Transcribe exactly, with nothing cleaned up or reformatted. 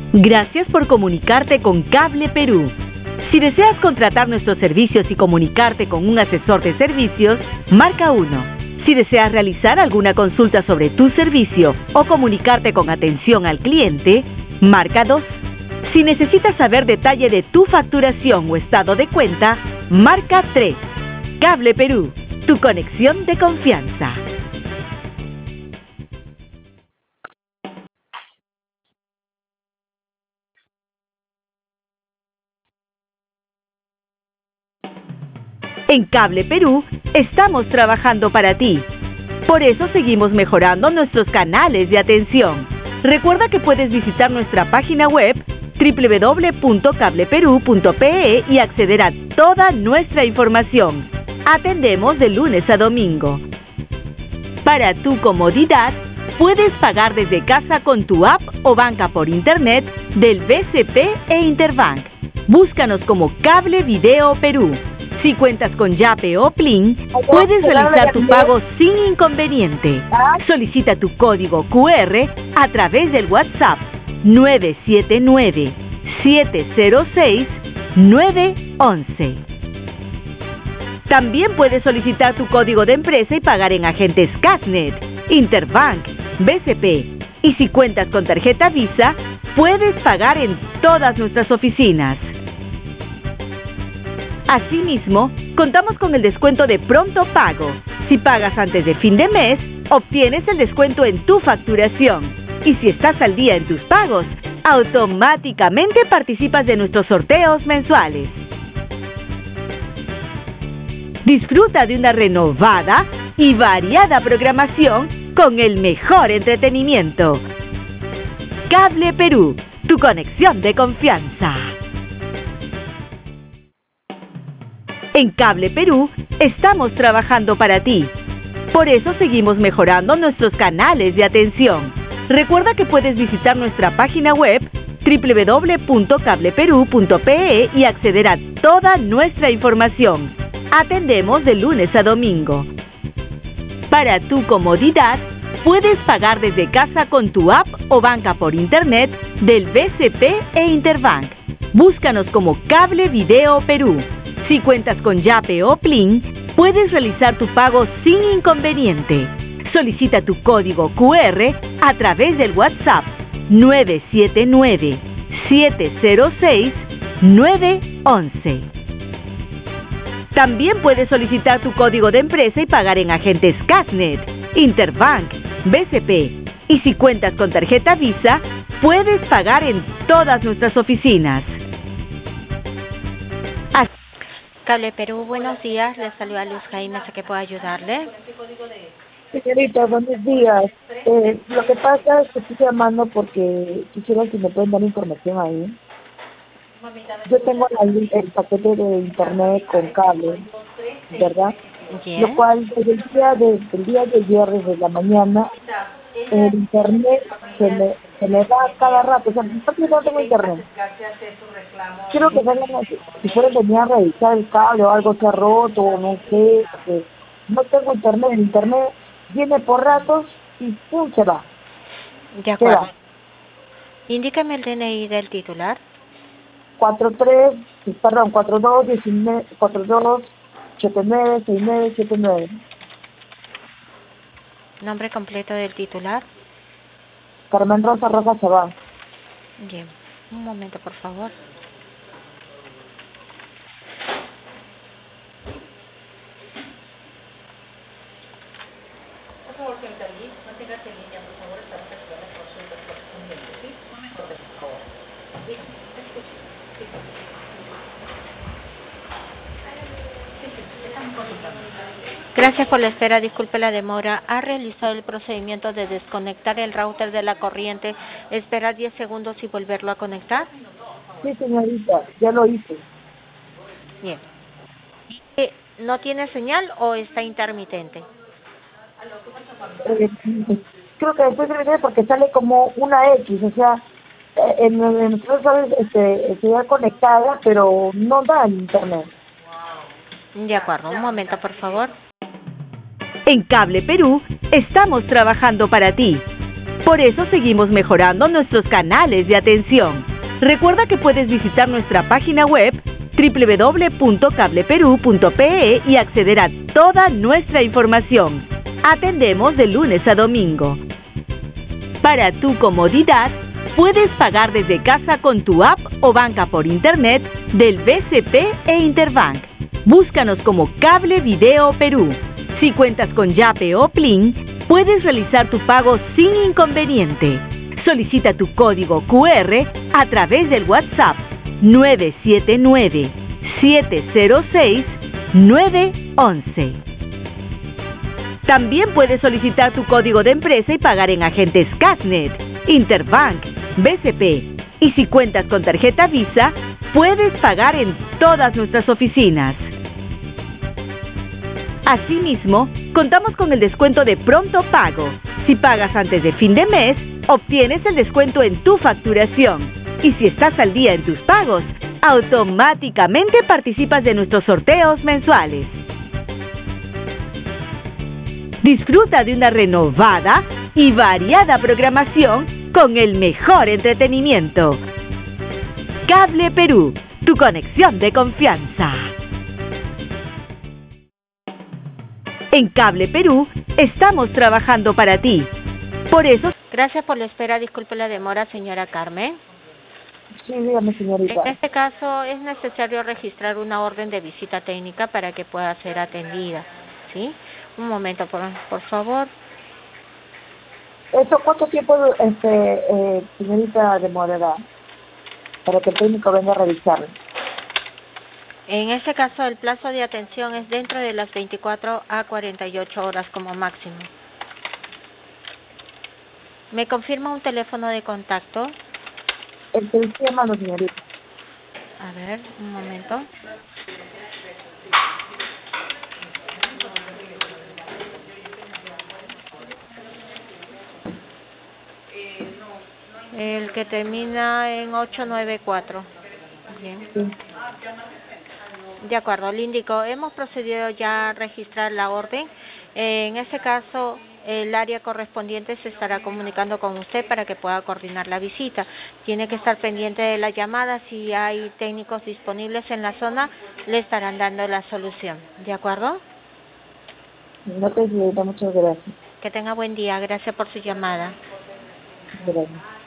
Gracias por comunicarte con Cable Perú. Si deseas contratar nuestros servicios y comunicarte con un asesor de servicios, marca uno. Si deseas realizar alguna consulta sobre tu servicio o comunicarte con atención al cliente, marca dos. Si necesitas saber detalle de tu facturación o estado de cuenta, marca tres. Cable Perú, tu conexión de confianza. En Cable Perú estamos trabajando para ti. Por eso seguimos mejorando nuestros canales de atención. Recuerda que puedes visitar nuestra página web doble u doble u doble u punto cable perú punto pe e y acceder a toda nuestra información. Atendemos de lunes a domingo. Para tu comodidad, puedes pagar desde casa con tu app o banca por internet del B C P e Interbank. Búscanos como Cable Video Perú. Si cuentas con Yape o Plin, puedes realizar tu pago sin inconveniente. Solicita tu código cu erre a través del WhatsApp nueve siete nueve, siete cero seis, nueve once. También puedes solicitar tu código de empresa y pagar en agentes Casnet, Interbank, B C P. Y si cuentas con tarjeta Visa, puedes pagar en todas nuestras oficinas. Asimismo, contamos con el descuento de pronto pago. Si pagas antes de fin de mes, obtienes el descuento en tu facturación. Y si estás al día en tus pagos, automáticamente participas de nuestros sorteos mensuales. Disfruta de una renovada y variada programación con el mejor entretenimiento. Cable Perú, tu conexión de confianza. En Cable Perú estamos trabajando para ti. Por eso seguimos mejorando nuestros canales de atención. Recuerda que puedes visitar nuestra página web doble u doble u doble u punto cable perú punto pe e y acceder a toda nuestra información. Atendemos de lunes a domingo. Para tu comodidad, puedes pagar desde casa con tu app o banca por internet del B C P e Interbank. Búscanos como Cable Video Perú. Si cuentas con Yape o Plin, puedes realizar tu pago sin inconveniente. Solicita tu código cu erre a través del WhatsApp nueve siete nueve, siete cero seis, nueve once. También puedes solicitar tu código de empresa y pagar en agentes Casnet, Interbank, B C P. Y si cuentas con tarjeta Visa, puedes pagar en todas nuestras oficinas. Cable Perú, buenos días. Les saluda Luz Jaime, ¿sé que puedo ayudarle? Señorita, buenos días. Eh, lo que pasa es que estoy llamando porque quisiera que me pueden dar información ahí. Yo tengo la, el paquete de internet con cable, ¿verdad? Bien. Lo cual, desde el día de, el día de ayer, desde la mañana, el internet se me, se me va cada rato. O sea, yo no tengo internet. Quiero que salgan, si pueden venir a revisar el cable o algo se ha roto o no sé, porque no tengo internet. El internet viene por ratos y ¡pum! Se va. De acuerdo. Indícame el D N I del titular. cuatro tres, perdón, cuatro dos, diecinueve, cuatro dos, siete nueve, seis nueve, siete nueve. Nombre completo del titular. Carmen Rosa Rosa Chabán. Bien. Un momento, por favor. Por favor, señorita Liz, manténgase en línea, por favor, estamos haciendo consultas correspondientes, ¿sí? No me corte, por favor. ¿Sí? Escuche. Sí. Sí, sí, estamos consultando. Gracias por la espera. Disculpe la demora. ¿Ha realizado el procedimiento de desconectar el router de la corriente, esperar diez segundos y volverlo a conectar? Sí, señorita, ya lo hice. Bien. ¿No tiene señal o está intermitente? Eh, creo que después de porque sale como una X, o sea, en, en nosotros sabes, este, estoy conectada, pero no da el internet. De acuerdo, un momento, por favor. En Cable Perú estamos trabajando para ti. Por eso seguimos mejorando nuestros canales de atención. Recuerda que puedes visitar nuestra página web doble u doble u doble u punto cableperú punto pe y acceder a toda nuestra información. Atendemos de lunes a domingo. Para tu comodidad, puedes pagar desde casa con tu app o banca por internet del B C P e Interbank. Búscanos como Cable Video Perú. Si cuentas con Yape o Plin, puedes realizar tu pago sin inconveniente. Solicita tu código Q R a través del WhatsApp nueve siete nueve, siete cero seis, nueve once. También puedes solicitar tu código de empresa y pagar en agentes Casnet, Interbank, B C P. Y si cuentas con tarjeta Visa, puedes pagar en todas nuestras oficinas. Asimismo, contamos con el descuento de pronto pago. Si pagas antes de fin de mes, obtienes el descuento en tu facturación. Y si estás al día en tus pagos, automáticamente participas de nuestros sorteos mensuales. Disfruta de una renovada y variada programación con el mejor entretenimiento. Cable Perú, tu conexión de confianza. En Cable Perú estamos trabajando para ti. Por eso... Gracias por la espera. Disculpe la demora, señora Carmen. Sí, dígame, señorita. En este caso es necesario registrar una orden de visita técnica para que pueda ser atendida, ¿sí? Un momento, por, por favor. ¿Esto cuánto tiempo, este, eh, señorita, demorará para que el técnico venga a revisarlo? En este caso, el plazo de atención es dentro de las veinticuatro a cuarenta y ocho horas como máximo. ¿Me confirma un teléfono de contacto? El que estoy llamando, señorita. A ver, un momento. El que termina en ocho nueve cuatro. Bien. Sí. De acuerdo, le indico, hemos procedido ya a registrar la orden. Eh, en este caso, el área correspondiente se estará comunicando con usted para que pueda coordinar la visita. Tiene que estar pendiente de la llamada. Si hay técnicos disponibles en la zona, le estarán dando la solución. ¿De acuerdo? No te señorita, muchas gracias. Que tenga buen día. Gracias por su llamada. Gracias.